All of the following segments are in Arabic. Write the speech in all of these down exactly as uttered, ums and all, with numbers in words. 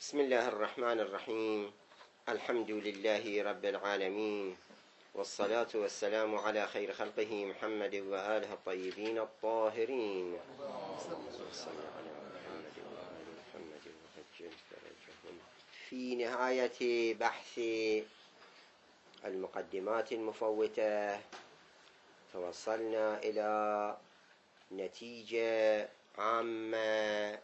بسم الله الرحمن الرحيم. الحمد لله رب العالمين، والصلاة والسلام على خير خلقه محمد وآله الطيبين الطاهرين. صل على محمد وآل محمد وعجل فرجهم. في نهاية بحث المقدمات المفوتة توصلنا إلى نتيجة عامة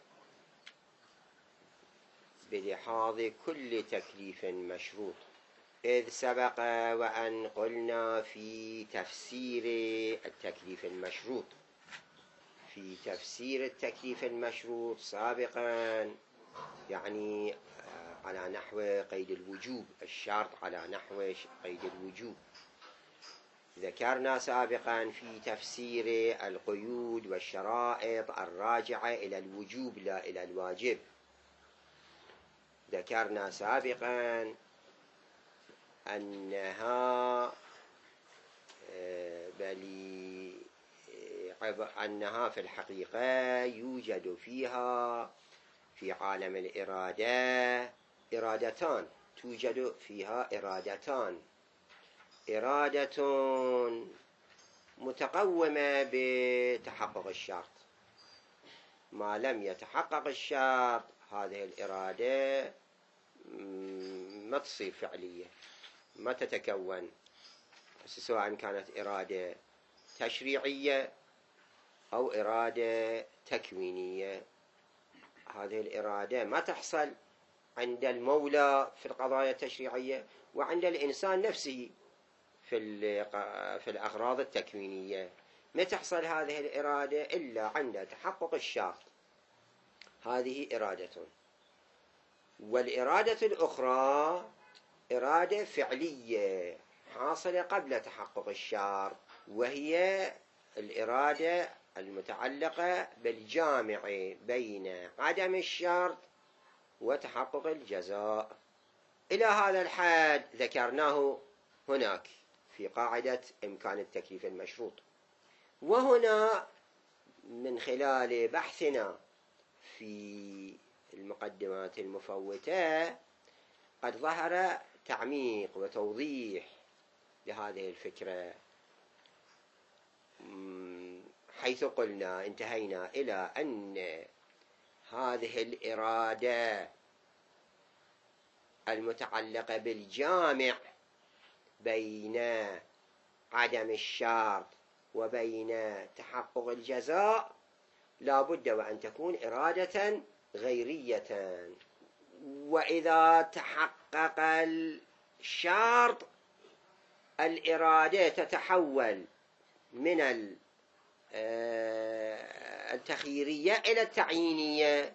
بلحاظ كل تكليف مشروط، إذ سبق وأن قلنا في تفسير التكليف المشروط في تفسير التكليف المشروط سابقا، يعني على نحو قيد الوجوب، الشرط على نحو قيد الوجوب. ذكرنا سابقا في تفسير القيود والشرائط الراجعة إلى الوجوب لا إلى الواجب. ذكرنا سابقا أنها بل أنها في الحقيقة يوجد فيها في عالم الإرادة إرادتان، توجد فيها إرادتان: إرادة متقومة بتحقق الشرط، ما لم يتحقق الشرط هذه الإرادة ما تصير فعلية، ما تتكون، سواء كانت إرادة تشريعية أو إرادة تكوينية. هذه الإرادة ما تحصل عند المولى في القضايا التشريعية وعند الإنسان نفسه في في الأغراض التكوينية. ما تحصل هذه الإرادة إلا عند تحقق الشرط، هذه إرادة. والإرادة الأخرى إرادة فعلية حاصلة قبل تحقق الشرط، وهي الإرادة المتعلقة بالجامع بين عدم الشرط وتحقق الجزاء. إلى هذا الحد ذكرناه هناك في قاعدة إمكان التكليف المشروط. وهنا من خلال بحثنا في المقدمات المفوتة قد ظهر تعميق وتوضيح لهذه الفكرة، حيث قلنا انتهينا إلى أن هذه الإرادة المتعلقة بالجامع بين عدم الشرط وبين تحقق الجزاء لا بد وأن تكون إرادة غيرية. وإذا تحقق الشرط الإرادة تتحول من التخييرية إلى التعيينية،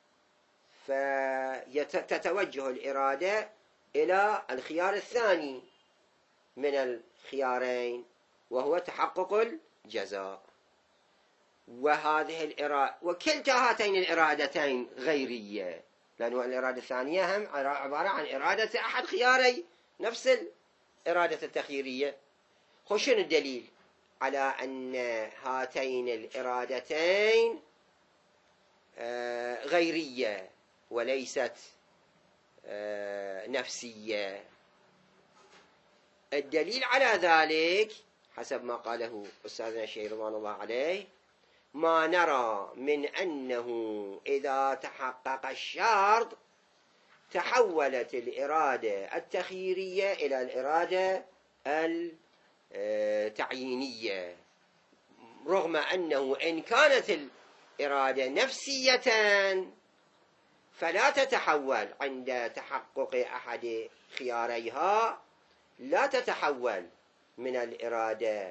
فتتوجه الإرادة إلى الخيار الثاني من الخيارين، وهو تحقق الجزاء. وهذه الإرادة وكلتا هاتين الإرادتين غيرية، لأن الإرادة الثانية هم عبارة عن إرادة أحد خياري نفس الإرادة التخييرية. خشن الدليل على أن هاتين الإرادتين غيرية وليست نفسية. الدليل على ذلك حسب ما قاله أستاذنا الشيخ رضوان الله عليه: ما نرى من أنه إذا تحقق الشرط تحولت الإرادة التخييرية إلى الإرادة التعيينية، رغم أنه إن كانت الإرادة نفسية فلا تتحول عند تحقق أحد خياريها، لا تتحول من الإرادة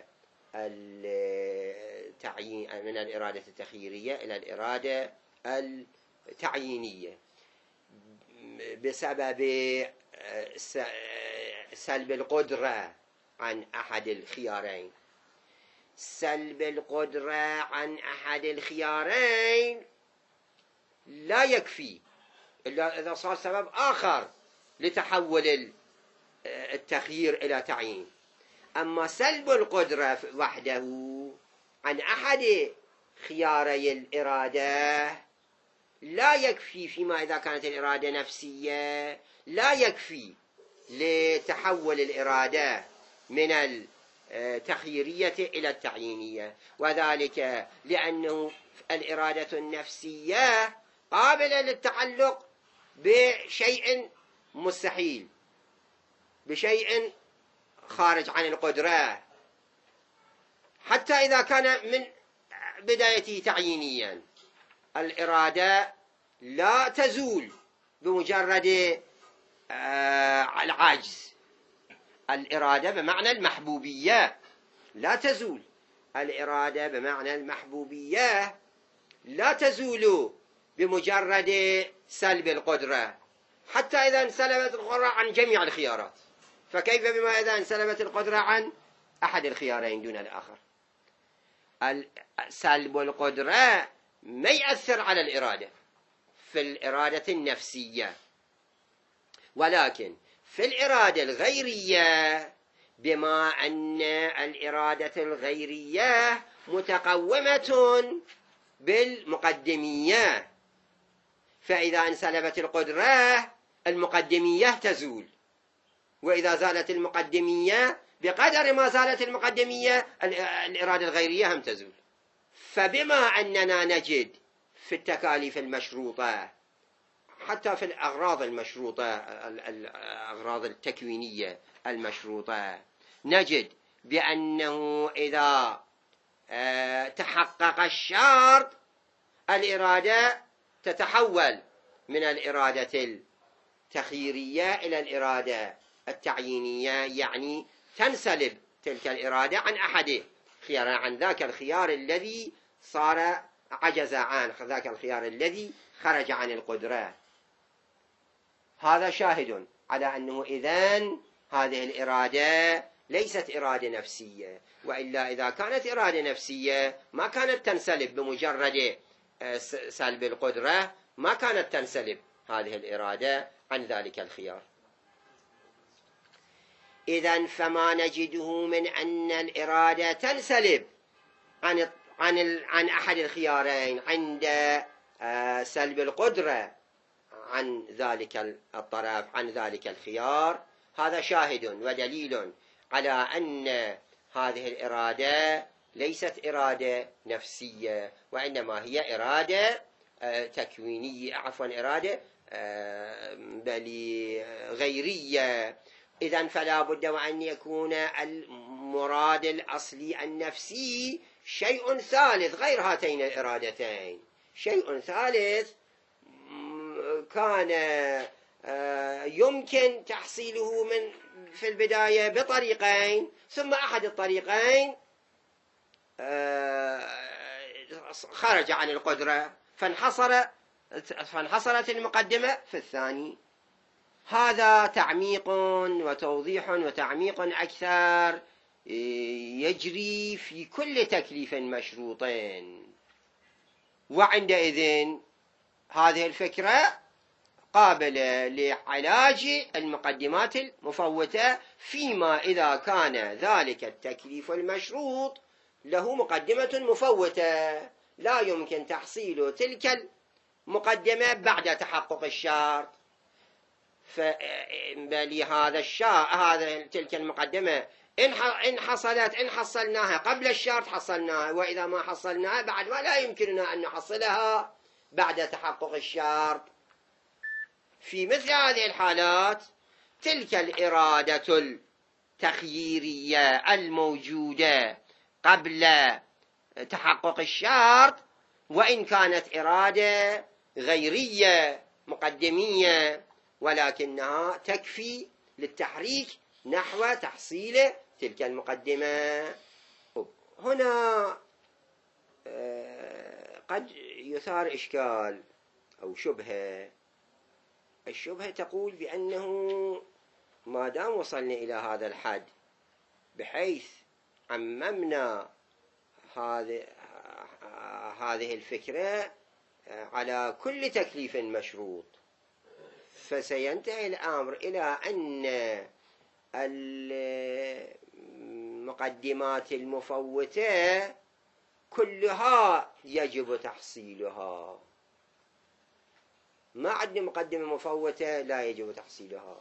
التعيين من الإرادة التخييرية إلى الإرادة التعيينية بسبب سلب القدرة عن أحد الخيارين. سلب القدرة عن أحد الخيارين لا يكفي إلا إذا صار سبب آخر لتحول التخيير إلى تعيين. أما سلب القدرة وحده عن أحد خياري الإرادة لا يكفي فيما إذا كانت الإرادة نفسية، لا يكفي لتحول الإرادة من التخييرية إلى التعيينية، وذلك لأنه الإرادة النفسية قابلة للتعلق بشيء مستحيل، بشيء خارج عن القدرة، حتى إذا كان من بدايته تعيينيا. الإرادة لا تزول بمجرد العجز. الإرادة بمعنى المحبوبية لا تزول. الإرادة بمعنى المحبوبية لا تزول بمجرد سلب القدرة، حتى إذا انسلبت القدرة عن جميع الخيارات، فكيف بما إذا انسلبت القدرة عن أحد الخيارين دون الآخر؟ سلب القدرة ما يأثر على الإرادة في الإرادة النفسية، ولكن في الإرادة الغيرية، بما أن الإرادة الغيرية متقومة بالمقدمية، فإذا انسلبت القدرة المقدمية تزول، وإذا زالت المقدمية بقدر ما زالت المقدمية الإرادة الغيرية هم تزول. فبما أننا نجد في التكاليف المشروطة، حتى في الأغراض المشروطة، الأغراض التكوينية المشروطة، نجد بأنه إذا تحقق الشرط الإرادة تتحول من الإرادة التخييرية إلى الإرادة التعيينية، يعني تنسلب تلك الإرادة عن أحد خيار، عن ذاك الخيار الذي صار عجز عن ذاك الخيار الذي خرج عن القدرة. هذا شاهد على أنه إذن هذه الإرادة ليست إرادة نفسية، وإلا إذا كانت إرادة نفسية ما كانت تنسلب بمجرد سلب القدرة، ما كانت تنسلب هذه الإرادة عن ذلك الخيار. إذن فما نجده من أن الإرادة تنسلب عن عن عن أحد الخيارين عند سلب القدرة عن ذلك الطرف، عن ذلك الخيار، هذا شاهد ودليل على أن هذه الإرادة ليست إرادة نفسية، وإنما هي إرادة تكوينية، عفوا إرادة بل غيرية. إذن فلا بد وأن يكون المراد الأصلي النفسي شيء ثالث غير هاتين الإرادتين، شيء ثالث كان يمكن تحصيله من في البداية بطريقين، ثم أحد الطريقين خرج عن القدرة فانحصر فانحصرت المقدمة في الثاني. هذا تعميق وتوضيح وتعميق أكثر يجري في كل تكليف مشروط، وعندئذ هذه الفكرة قابلة لعلاج المقدمات المفوتة، فيما إذا كان ذلك التكليف المشروط له مقدمة مفوتة لا يمكن تحصيل تلك المقدمة بعد تحقق الشرط، فبالي هذا الشرط هذا تلك المقدمة إن حصلت إن حصلناها قبل الشرط حصلناها، وإذا ما حصلناها بعد ما لا يمكننا أن نحصلها بعد تحقق الشرط. في مثل هذه الحالات تلك الإرادة التخييرية الموجودة قبل تحقق الشرط، وإن كانت إرادة غيرية مقدمية، ولكنها تكفي للتحريك نحو تحصيل تلك المقدمة. هنا قد يثار إشكال أو شبهة. الشبهة تقول بأنه ما دام وصلنا إلى هذا الحد بحيث عممنا هذه هذه الفكرة على كل تكليف مشروط، فسينتهي الأمر إلى أن المقدمات المفوتة كلها يجب تحصيلها. ما عندنا مقدمة مفوتة لا يجب تحصيلها،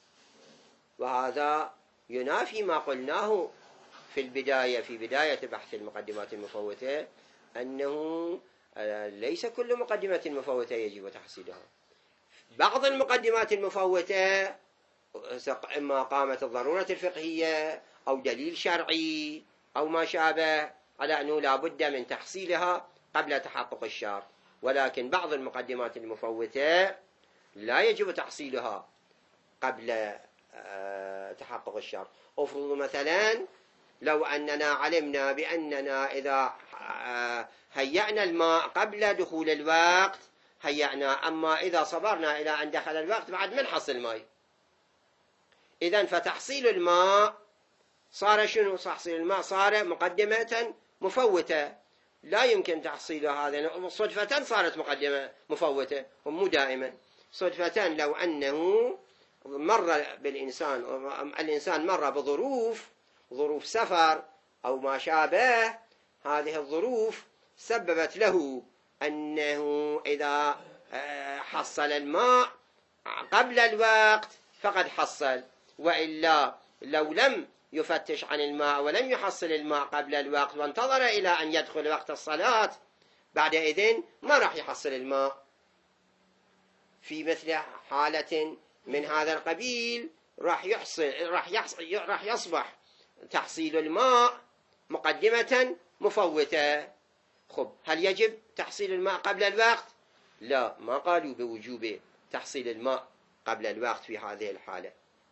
وهذا ينافي ما قلناه في البداية في بداية بحث المقدمات المفوتة، أنه ليس كل مقدمة مفوتة يجب تحصيلها. بعض المقدمات المفوتة إما قامت الضرورة الفقهية أو دليل شرعي أو ما شابه على أنه لا بد من تحصيلها قبل تحقق الشرط، ولكن بعض المقدمات المفوتة لا يجب تحصيلها قبل تحقق الشرط. أفرض مثلا لو أننا علمنا بأننا إذا هيأنا الماء قبل دخول الوقت هيأنا، أما إذا صبرنا إلى أن دخل الوقت بعد ما نحصل الماء، إذن فتحصيل الماء صار شنو؟ تحصيل الماء صار مقدمة مفوتة، لا يمكن تحصيلها. هذا صدفة صارت مقدمة مفوتة، ومو دائما. صدفة لو أنه مر بالإنسان الإنسان مر بظروف ظروف سفر أو ما شابه، هذه الظروف سببت له أنه إذا حصل الماء قبل الوقت فقد حصل، وإلا لو لم يفتش عن الماء ولم يحصل الماء قبل الوقت وانتظر إلى أن يدخل وقت الصلاة بعدئذ ما راح يحصل الماء. في مثل حالة من هذا القبيل راح يحصل راح يحصل راح يصبح تحصيل الماء مقدمة مفوتة. خب، هل يجب تحصيل الماء قبل الوقت؟ لا، ما قالوا بوجوب تحصيل الماء قبل الوقت في هذه الحالة.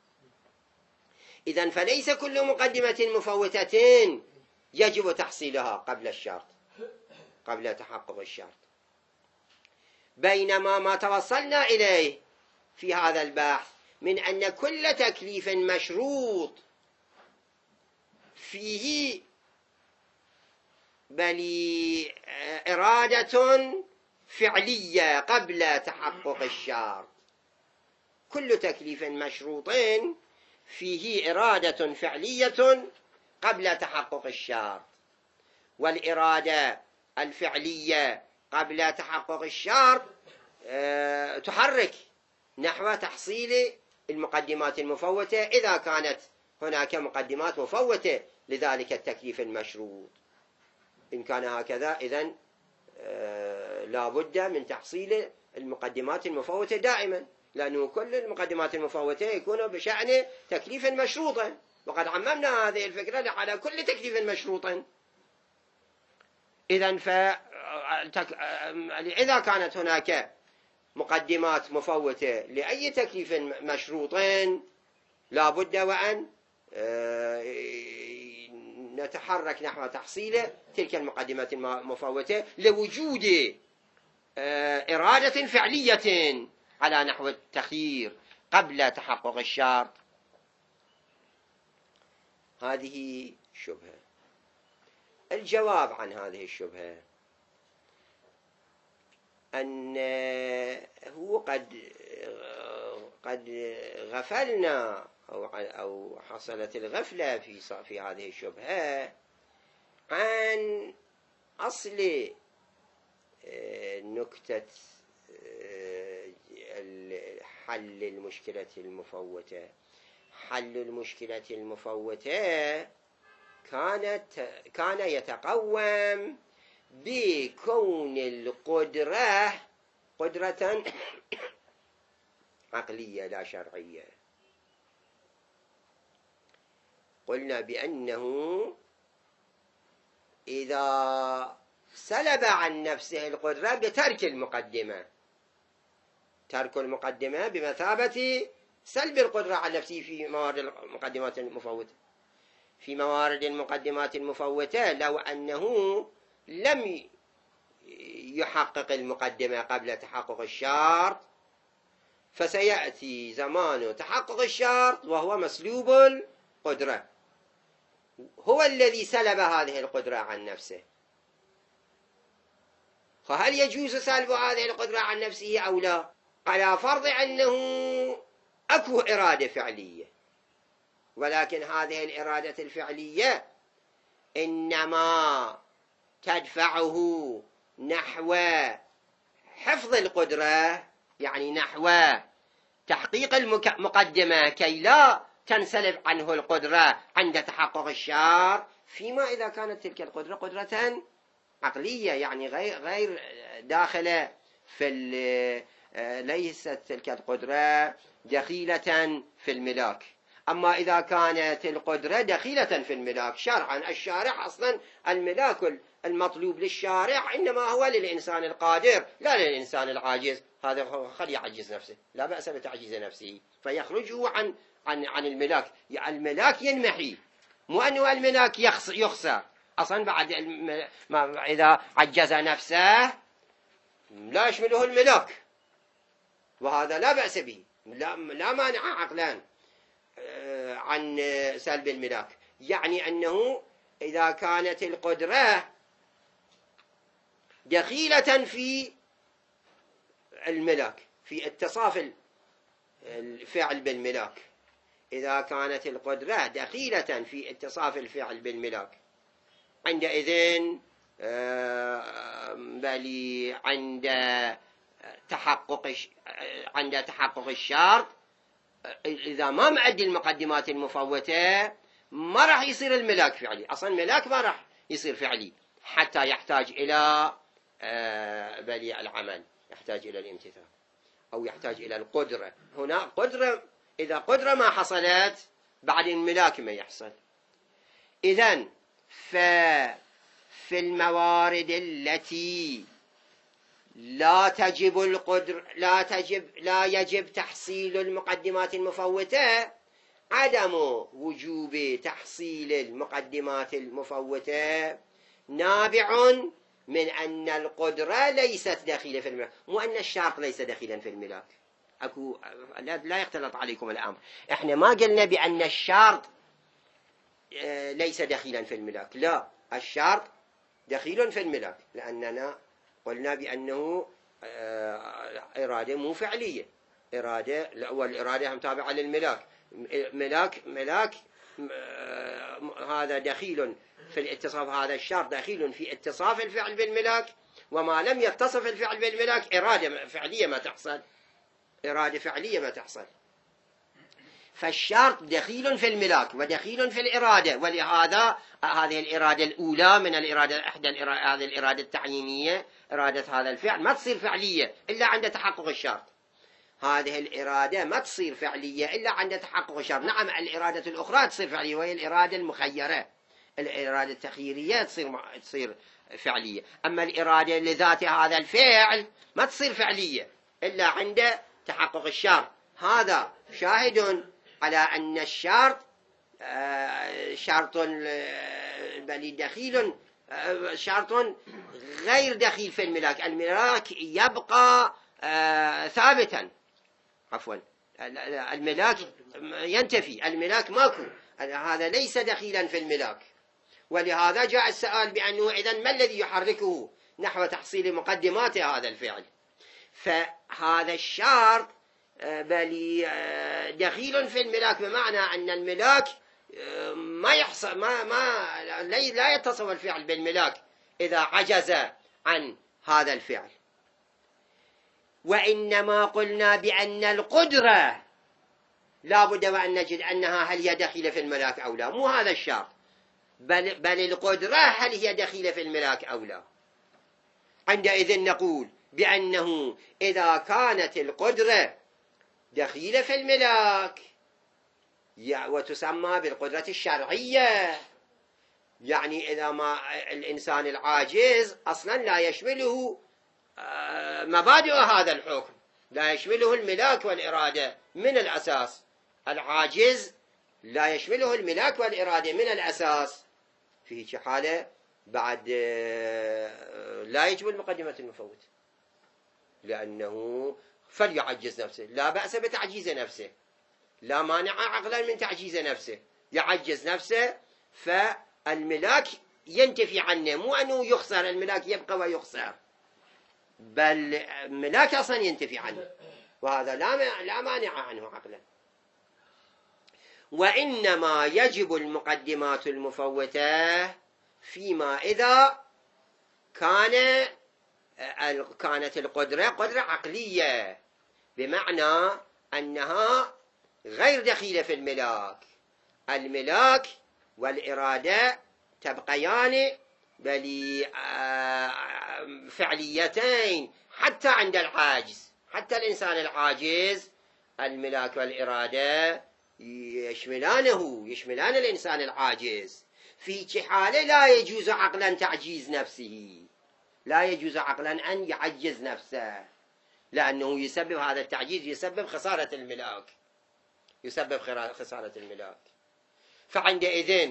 إذن فليس كل مقدمة مفوتة يجب تحصيلها قبل الشرط قبل تحقق الشرط، بينما ما توصلنا إليه في هذا البحث من أن كل تكليف مشروط فيه بل إرادة فعلية قبل تحقق الشرط، كل تكليف مشروط فيه إرادة فعلية قبل تحقق الشرط، والإرادة الفعلية قبل تحقق الشرط أه تحرك نحو تحصيل المقدمات المفوتة إذا كانت هناك مقدمات مفوتة لذلك التكليف المشروط. إن كان هكذا إذن أه لا بد من تحصيل المقدمات المفوتة دائما، لأنه كل المقدمات المفوتة يكون بشأن تكليف مشروطا، وقد عممنا هذه الفكرة على كل تكليف مشروطا. إذن إذا كانت هناك مقدمات مفوتة لأي تكليف مشروط لا بد وأن نتحرك نحو تحصيل تلك المقدمات المفوتة لوجود إرادة فعلية على نحو التخيير قبل تحقق الشرط. هذه شبهة. الجواب عن هذه الشبهة أن هو قد قد غفلنا أو أو حصلت الغفلة في في هذه الشبهة عن أصل نكتة حل المشكلة المفوتة. حل المشكلة المفوتة كانت كان يتقوم بكون القدرة قدرة عقلية لا شرعية. قلنا بأنه إذا سلب عن نفسه القدرة بترك المقدمة، ترك المقدمة بمثابة سلب القدرة عن نفسه في موارد المقدمات المفوتة. في موارد المقدمات المفوتة لو أنه لم يحقق المقدمة قبل تحقق الشرط فسيأتي زمان تحقق الشرط وهو مسلوب القدرة، هو الذي سلب هذه القدرة عن نفسه. فهل يجوز سلب هذه القدرة عن نفسه أو لا؟ على فرض أنه أكو إرادة فعلية، ولكن هذه الإرادة الفعلية إنما تدفعه نحو حفظ القدرة يعني نحو تحقيق المقدمة كي لا تنسلب عنه القدرة عند تحقق الشرط، فيما إذا كانت تلك القدرة قدرة عقلية، يعني غير غير داخلة في ليست تلك القدرة دخيلة في الملاك. أما إذا كانت القدرة دخيلة في الملاك شرعا، الشارع أصلا الملاك المطلوب للشارع إنما هو للإنسان القادر لا للإنسان العاجز، هذا خل يعجز نفسه، لا بأس بتعجيز نفسه فيخرجه عن عن عن الملاك. يعني الملاك ينمحي، مو أنه الملاك يخسر أصلا بعد ما إذا عجز نفسه لا يشمله الملاك، وهذا لا بأس به، لا, لا مانع عقلا عن سلب الملاك. يعني أنه إذا كانت القدرة دخيلة في الملاك، في اتصاف الفعل بالملاك، إذا كانت القدرة دخيلة في اتصاف الفعل بالملاك، عندئذ بل عند تحقق عند تحقق الشرط إذا ما مؤدي المقدمات المفوتة ما راح يصير الملاك فعلي، أصلا الملاك ما راح يصير فعلي حتى يحتاج إلى بلي العمل، يحتاج إلى الامتثال أو يحتاج إلى القدرة. هنا قدرة، إذا قدرة ما حصلت بعد الملاك ما يحصل. إذن ففي الموارد التي لا تجب القدر لا تجب لا يجب تحصيل المقدمات المفوتة، عدم وجوب تحصيل المقدمات المفوتة نابع من أن القدرة ليست دخيلة في الملاك، مو أن الشرط ليس دخيلا في الملاك. أكو لا يختلط عليكم الأمر، إحنا ما قلنا بأن الشرط ليس دخيلا في الملاك، لا، الشرط دخيل في الملاك، لأننا قلنا بأنه إرادة مو فعلية، إرادة والإرادة هم تابعة للملاك. ملاك ملاك هذا دخيل في الاتصاف، هذا الشرط دخيل في اتصاف الفعل بالملاك، وما لم يتصف الفعل بالملاك إرادة فعلية ما تحصل، إرادة فعلية ما تحصل. فالشرط دخيل في الملاك ودخيل في الإرادة، ولهذا هذه الإرادة الأولى من الإرادة إحدى هذه الإرادة التعيينية، إرادة هذا الفعل ما تصير فعلية إلا عند تحقق الشرط. هذه الإرادة ما تصير فعلية إلا عند تحقق الشرط. نعم الإرادة الأخرى تصير فعلية وهي الإرادة المخيرة، الإرادة التخييرية تصير تصير فعلية، أما الإرادة لذات هذا الفعل ما تصير فعلية إلا عند تحقق الشرط. هذا شاهد على أن الشرط شرط بل دخيل، شرط غير دخيل في الملاك، الملاك يبقى ثابتا، عفوا الملاك ينتفي، الملاك ماكو، هذا ليس دخيلا في الملاك. ولهذا جاء السؤال بأنه إذن ما الذي يحركه نحو تحصيل مقدمات هذا الفعل؟ فهذا الشرط بل دخيل في الملاك، بمعنى أن الملاك ما يحصل ما ما لا يتصف الفعل بالملاك إذا عجز عن هذا الفعل. وإنما قلنا بأن القدرة لا بد وأن نجد أنها هل هي دخيلة في الملاك أو لا، مو هذا الشرط، بل, بل القدرة هل هي دخيلة في الملاك أو لا. عندئذ نقول بأنه إذا كانت القدرة دخيلة في الملاك وتسمى بالقدرة الشرعية، يعني إذا ما الإنسان العاجز أصلا لا يشمله مبادئ هذا الحكم، لا يشمله الملاك والإرادة من الأساس، العاجز لا يشمله الملاك والإرادة من الأساس، في حالة بعد لا يجب المقدمة المفوتة، لأنه فليعجز نفسه، لا بأس بتعجيز نفسه، لا مانع عقلا من تعجيز نفسه، يعجز نفسه فالملاك ينتفي عنه، مو أنه يخسر، الملاك يبقى ويخسر، بل الملاك أصلا ينتفي عنه، وهذا لا لا مانع عنه عقلا. وإنما يجب المقدمات المفوتة فيما إذا كان كانت القدرة قدرة عقلية، بمعنى أنها غير دخيلة في الملاك. الملاك والإرادة تبقيان بل فعليتين حتى عند العاجز. حتى الإنسان العاجز الملاك والإرادة يشملانه، يشملان الإنسان العاجز. في حالة لا يجوز عقلا تعجيز نفسه، لا يجوز عقلا أن يعجز نفسه، لأنه يسبب هذا التعجيز يسبب خسارة الملاك، يسبب خسارة الملاك. فعندئذ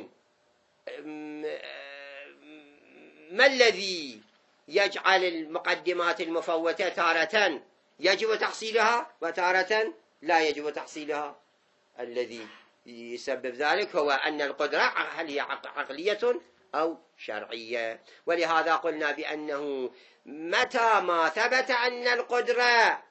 ما الذي يجعل المقدمات المفوتة تارة يجب تحصيلها وتارة لا يجب تحصيلها؟ الذي يسبب ذلك هو أن القدرة هل هي عقلية أو شرعية. ولهذا قلنا بأنه متى ما ثبت أن القدرة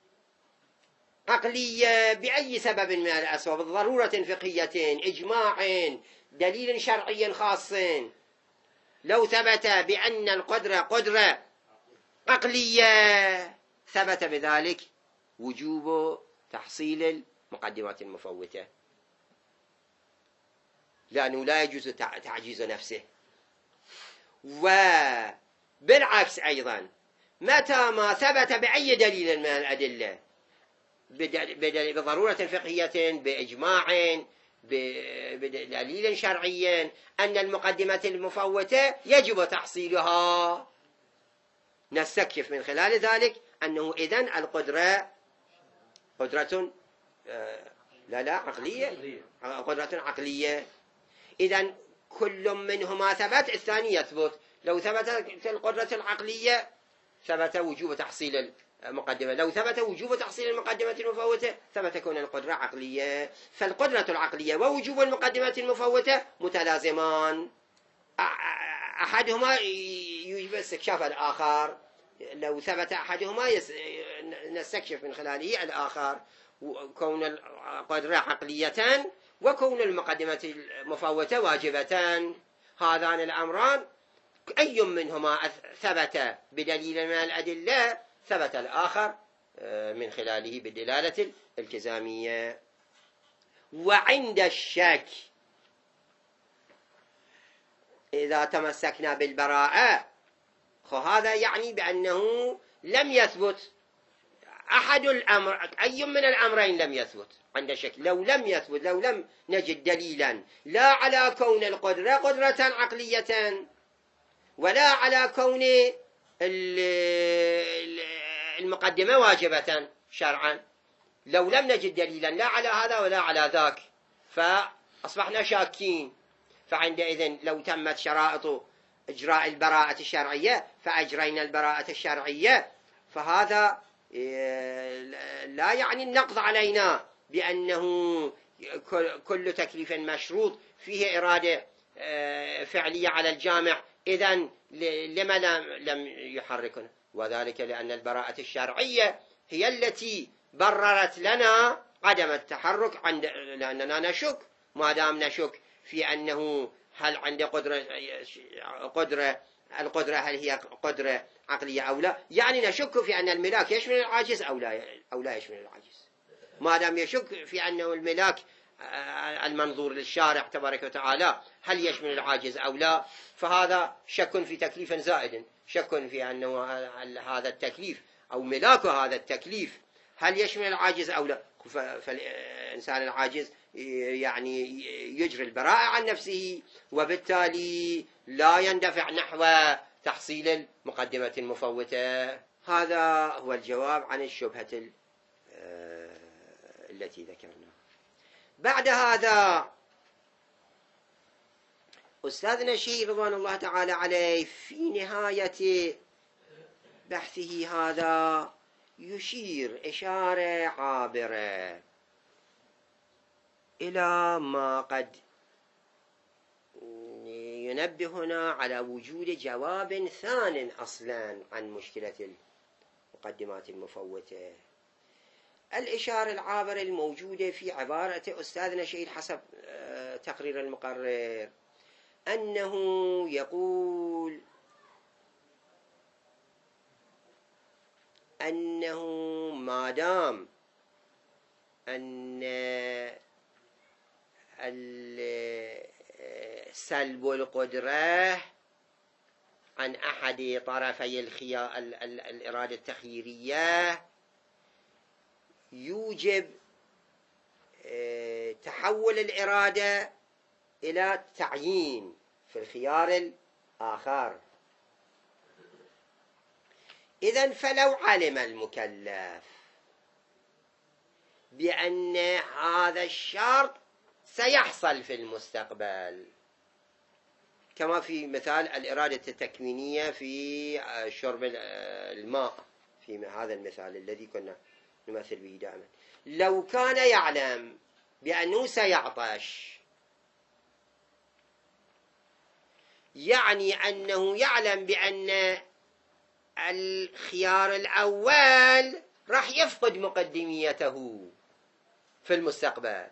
عقلية بأي سبب من الأسباب، ضرورة فقهية، إجماع، دليل شرعي خاص، لو ثبت بأن القدرة قدرة عقلية ثبت بذلك وجوب تحصيل المقدمات المفوتة، لأنه لا يجوز تعجيز نفسه. وبالعكس أيضا متى ما ثبت بأي دليل من الأدلة بضرورة فقهية، بإجماع، بدليل شرعي أن المقدمة المفوتة يجب تحصيلها، نستكشف من خلال ذلك أنه إذن القدرة قدرة لا لا عقلية، قدرة عقلية. إذن كل منهما ثبت الثاني يثبت. لو ثبتت القدرة العقلية ثبت وجوب تحصيل المقدمة، لو ثبت وجوب تحصيل المقدمة المفوتة ثبت كون القدرة عقلية. فالقدرة العقلية ووجوب المقدمة المفوتة متلازمان، أحدهما يوجب استكشاف الآخر. لو ثبت أحدهما نستكشف من خلاله الآخر، كون القدرة عقلية وكون المقدمة المفوتة واجبتان. هذان الأمران أي منهما ثبت بدليل من الأدلة ثبت الآخر من خلاله بالدلالة الالتزامية. وعند الشك إذا تمسكنا بالبراءة، فهذا يعني بأنه لم يثبت أحد الأمر، أي من الأمرين لم يثبت عند الشك. لو لم يثبت، لو لم نجد دليلا لا على كون القدرة قدرة عقلية ولا على كون المقدمة واجبة شرعا، لو لم نجد دليلا لا على هذا ولا على ذاك فأصبحنا شاكين. فعندئذ لو تمت شرائط إجراء البراءة الشرعية فأجرينا البراءة الشرعية، فهذا لا يعني النقض علينا بأنه كل تكليف مشروط فيه إرادة فعلية على الجامع، إذن لما لم يحركنا؟ وذلك لأن البراءة الشرعية هي التي بررت لنا عدم التحرك، عند لأننا نشك. ما دام نشك في أنه هل عند قدرة قدرة القدرة هل هي قدرة عقلية أو لا، يعني نشك في أن الملاك يشمل العاجز أو لا أو لا يشمل العاجز. ما دام يشك في أنه الملاك المنظور للشارع تبارك وتعالى هل يشمل العاجز أو لا، فهذا شك في تكليف زائد، شك في أنه هذا التكليف أو ملاك هذا التكليف هل يشمل العاجز أو لا. فالإنسان العاجز يعني يجري البراءة عن نفسه، وبالتالي لا يندفع نحو تحصيل المقدمة المفوتة. هذا هو الجواب عن الشبهة التي ذكرنا. بعد هذا أستاذنا الشيخ رضوان الله تعالى عليه في نهاية بحثه هذا يشير إشارة عابرة إلى ما قد ينبهنا على وجود جواب ثان أصلا عن مشكلة المقدمات المفوتة. الإشارة العابرة الموجودة في عبارة أستاذنا شهيد حسب تقرير المقرر أنه يقول أنه ما دام أن سلب القدرة عن أحد طرفي الخيار الإرادة التخييرية يوجب تحول الإرادة إلى تعيين في الخيار الآخر. إذن فلو علم المكلف بأن هذا الشرط سيحصل في المستقبل، كما في مثال الإرادة التكوينية في شرب الماء، في هذا المثال الذي كنا نمثل به دائما، لو كان يعلم بأنه سيعطش، يعني أنه يعلم بأن الخيار الأول راح يفقد مقدميته في المستقبل.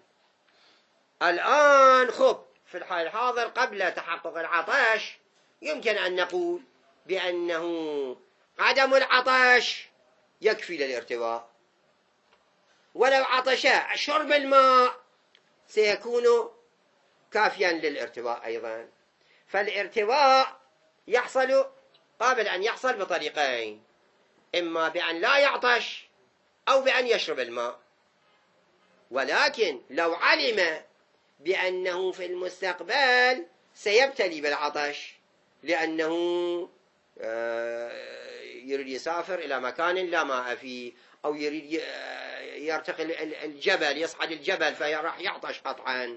الآن خب في الحال الحاضر قبل تحقق العطش يمكن أن نقول بأنه عدم العطش يكفي للارتواء، ولو عطش شرب الماء سيكون كافيا للارتواء أيضا. فالارتواء يحصل قابل أن يحصل بطريقين، إما بأن لا يعطش أو بأن يشرب الماء. ولكن لو علم بأنه في المستقبل سيبتلي بالعطش لأنه يريد يسافر إلى مكان لا ماء فيه، أو يريد يرتقي الجبل، يصعد الجبل فراح يعطش قطعا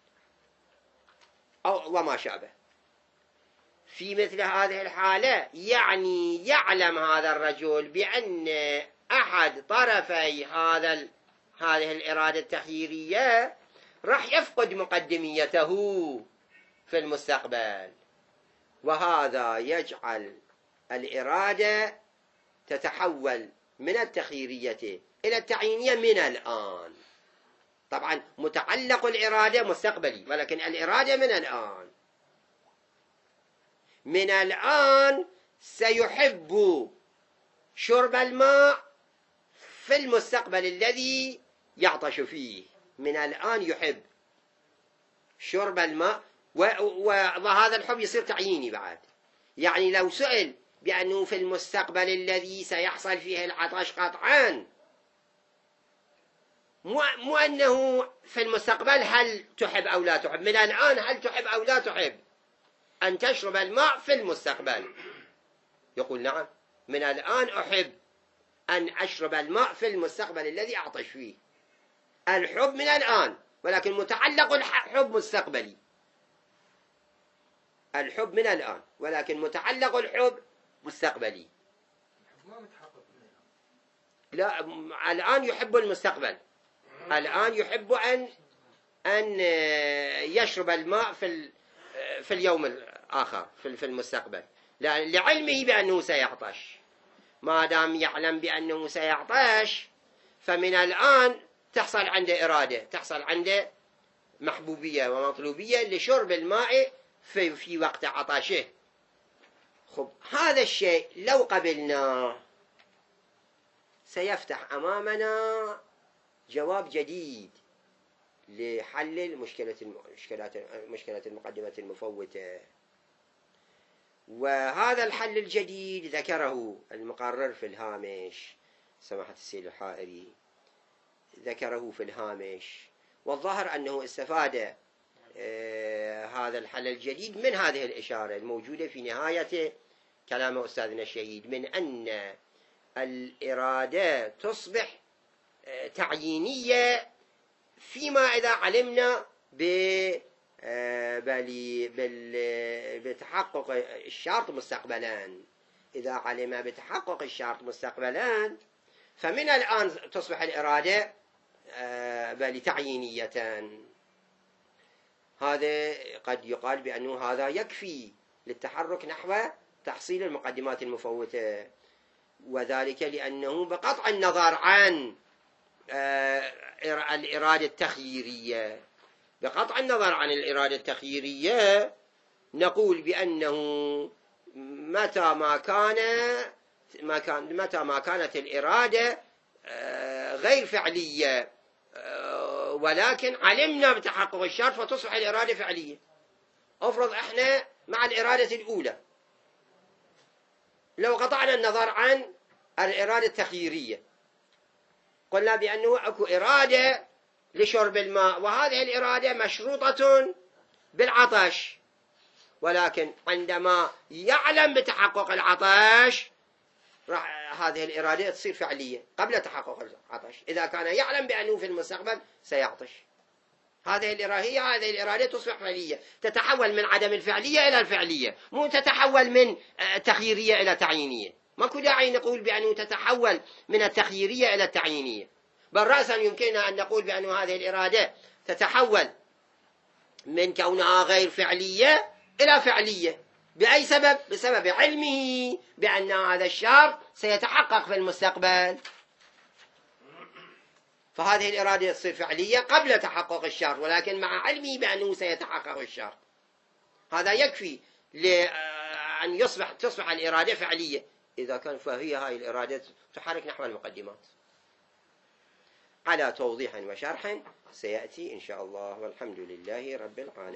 أو وما شابه، في مثل هذه الحالة يعني يعلم هذا الرجل بأن أحد طرفي هذا هذه الإرادة التخييرية راح يفقد مقدميته في المستقبل، وهذا يجعل الإرادة تتحول من التخييرية إلى التعيينية من الآن. طبعا متعلق الإرادة مستقبلي، ولكن الإرادة من الآن. من الآن سيحب شرب الماء في المستقبل الذي يعطش فيه. من الآن يحب شرب الماء، وهذا الحب يصير تعييني بعد. يعني لو سئل بأنه في المستقبل الذي سيحصل فيه العطش قطعا، مو أنه في المستقبل هل تحب أو لا تحب، من الآن هل تحب أو لا تحب أن تشرب الماء في المستقبل؟ يقول نعم، من الآن أحب أن أشرب الماء في المستقبل الذي أعطش فيه. الحب من الآن، ولكن متعلق الحب مستقبلي. الحب من الآن ولكن متعلق الحب مستقبلي. لا، الآن يحب المستقبل، الآن يحب أن أن يشرب الماء في في اليوم الآخر في المستقبل، لعلمه بأنه سيعطش. ما دام يعلم بأنه سيعطش فمن الآن تحصل عنده إرادة، تحصل عنده محبوبية ومطلوبية لشرب الماء في في وقت عطشه. خب هذا الشيء لو قبلناه سيفتح أمامنا جواب جديد لحل مشكلة مشكلة المقدمة المفوتة. وهذا الحل الجديد ذكره المقرر في الهامش، سماحة السيد الحائري ذكره في الهامش، والظاهر أنه استفاد آه هذا الحل الجديد من هذه الإشارة الموجودة في نهاية كلام أستاذنا الشهيد، من أن الإرادة تصبح آه تعيينية فيما إذا علمنا بتحقق الشرط مستقبلا. إذا علم بتحقق الشرط مستقبلا فمن الآن تصبح الإرادة بل تعيينية. هذا قد يقال بأنه هذا يكفي للتحرك نحو تحصيل المقدمات المفوتة، وذلك لأنه بقطع النظر عن الإرادة التخييرية، بقطع النظر عن الإرادة التخييرية نقول بأنه متى ما كان ما كان متى ما كانت الإرادة غير فعلية ولكن علمنا بتحقق الشرط فتصبح الإرادة فعلية. أفرض إحنا مع الإرادة الأولى لو قطعنا النظر عن الإرادة التخييرية قلنا بأنه أكو إرادة لشرب الماء وهذه الإرادة مشروطة بالعطش، ولكن عندما يعلم بتحقق العطش راح هذه الإرادة تصير فعلية قبل تحقق العطش. إذا كان يعلم بأنه في المستقبل سيعطش هذه الإرادة هذه الإرادة تصبح فعلية، تتحول من عدم الفعلية إلى الفعلية، مو تتحول من تخييرية إلى تعيينية. ماكو داعي نقول بأنه تتحول من التخييرية إلى التعيينية، بل رأسا يمكننا أن نقول بأن هذه الإرادة تتحول من كونها غير فعلية إلى فعلية. بأي سبب؟ بسبب علمه بأن هذا الشرط سيتحقق في المستقبل، فهذه الإرادة تصير فعلية قبل تحقق الشرط ولكن مع علمه بأنه سيتحقق الشرط. هذا يكفي لأن يصبح تصبح الإرادة فعلية إذا كان فهي هاي الإرادة تحرك نحو المقدمات. على توضيح وشرح سيأتي إن شاء الله، والحمد لله رب العالمين.